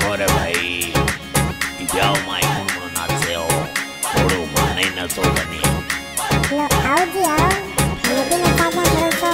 और भाई जाओ माई कुण नाचो थोड़ो माने नचो बनी लो आओ जी आओ लेकिन पापा करो तो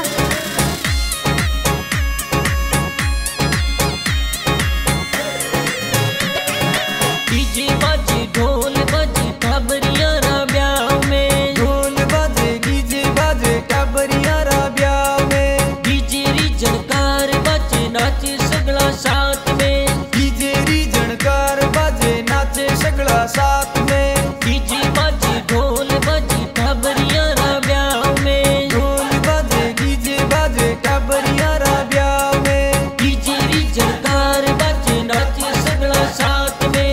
डीजे बाजे ढोल बाजे टाबरिया रा ब्याह में ढोल बाजे डीजे बाजे टाबरिया रा ब्याह में डीजे री जनकार बाजे नाचे सगला साथ में डीजे री जनकार बाजे नाचे सगला साथ में डीजे बाजे ढोल बाजे टाबरिया रा ब्याह में ढोल बाजे डीजे बाजे टाबरिया रा ब्याह में डीजे री जनकार बाजे नाचे सगला साथ में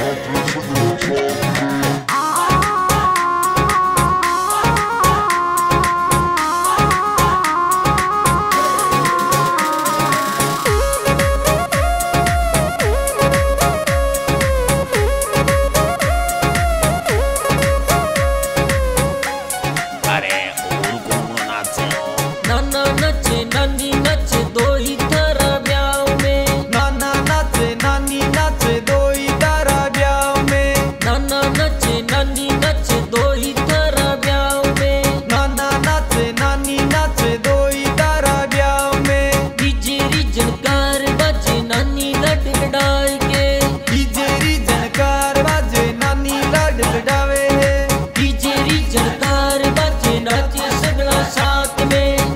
अरे और कुण नाचो नाना नचे नानी नचे दो ही थारा ब्याह में नाना नाचे नानी नाचे दो ही तारा ब्याह में नाना नचे नानी नचे दो ही थारा ब्याह में नाना नाचे नानी नाचे दो ही तारा ब्याह में डीजे री जनकार बाजे नानी लट गड़ाई के डीजे री जनकार बाजे नानी लाड लडावे है डीजे री जनकार बाजे नाचे सगला साथ में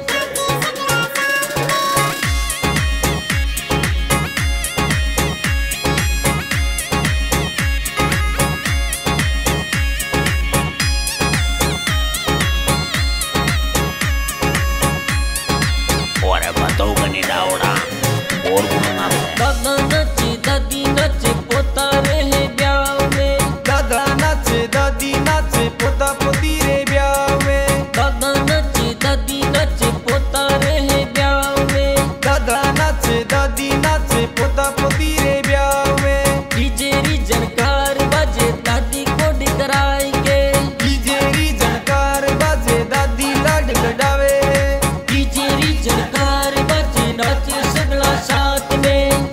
और बताओ बनी डावड़ा और कुण नाचो दादा नचे दादी नचे पोता रहे ब्याह में दादा नाचे दादी नाचे पोता पोती रे ब्याह में दादा नचे दादी नचे पोता रहे ब्याह में दादा नाचे दादी नाचे पोता पोती रे ब्याह में डीजे री जनकार बाजे दादी को डिगराई के डीजे री जनकार बाजे दादी लाड लडावे है डीजे री जनकार बाजे नाचे सगला साथ में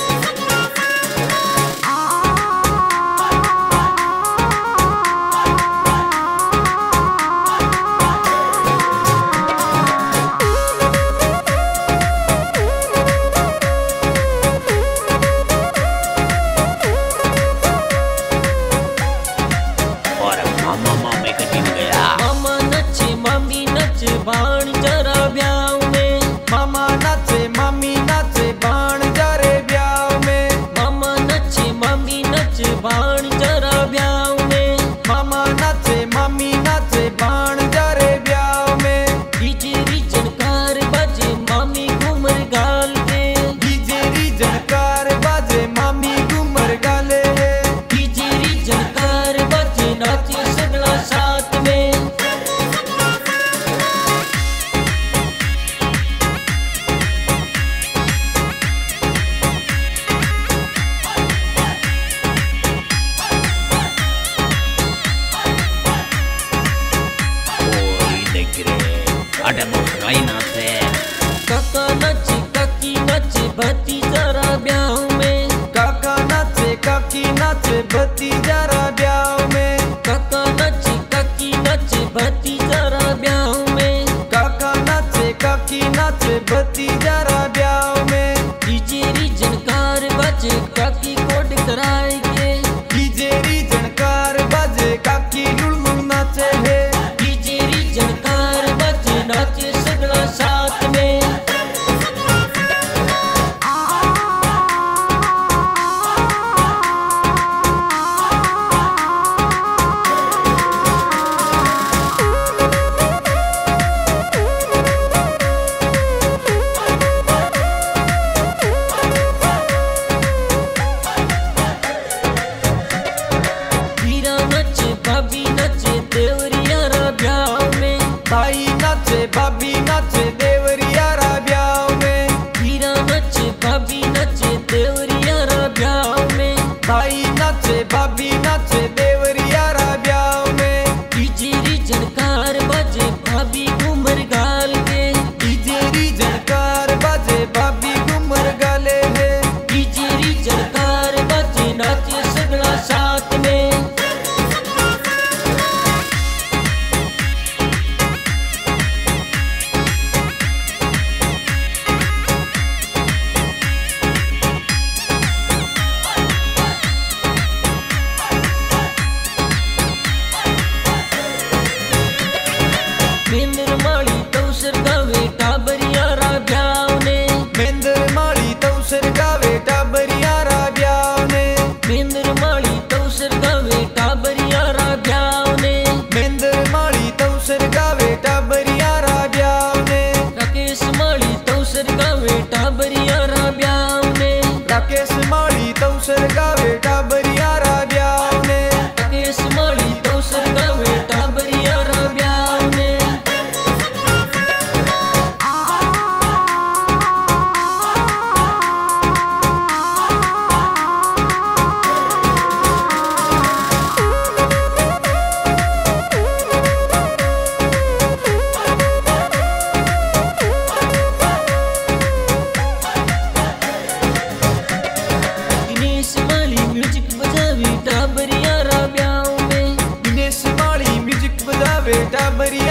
और मामा मामे कटिन गया मामा नचे मामी नचे बाण जरा ब्याह में मामा नाचे मामी नाचे बाण जा रे ब्याह में मामा नचे मामी नचे बाण जरा ब्याह में मामा नाचे मामी नाचे बाण जा रे ब्याह में डीजे री जनकार बाजे मामी घूमर गाल के डीजे री जनकार बाजे मामी घूमर गाले है डीजे री जनकार बाजे नाचे सगला साथ में ओई देख रे अटे तो गाई नाचे काका नचे काकी नचे भतीजा रा ब्याह में काका नाचे काकी नाचे भतीजा रा ब्याह में काका नचे काकी नचे भतीजा रा ब्याह में काका नाचे काकी नाचे भतीजा रा ब्याह में डीजे री जनकार बाजे काकी को डिगराई के डीजे री जनकार बाजे काकी लुलमुल नाचे है डीजे री जनकार बाजे नाचे सगला साथ में हीरा नचे भाभी नचे देवरिया रा ब्याह में ताई नाचे भाभी नाचे देवरिया रा ब्याह में हीरा नचे भाभी नचे देवरिया रा ब्याह में ताई नाचे भाभी नाचे देवरिया रा ब्याह में डीजे री जनकार बाजे भाभी घूमर गाल के डीजे री जनकार बाजे भाभी घूमर गाले है डीजे री जनकार राकेश माली तवसर गावे टाबरियारा ब्याव ने राकेश माली तवसर गावे टाबरियारा ब्याव ने टाबरियारा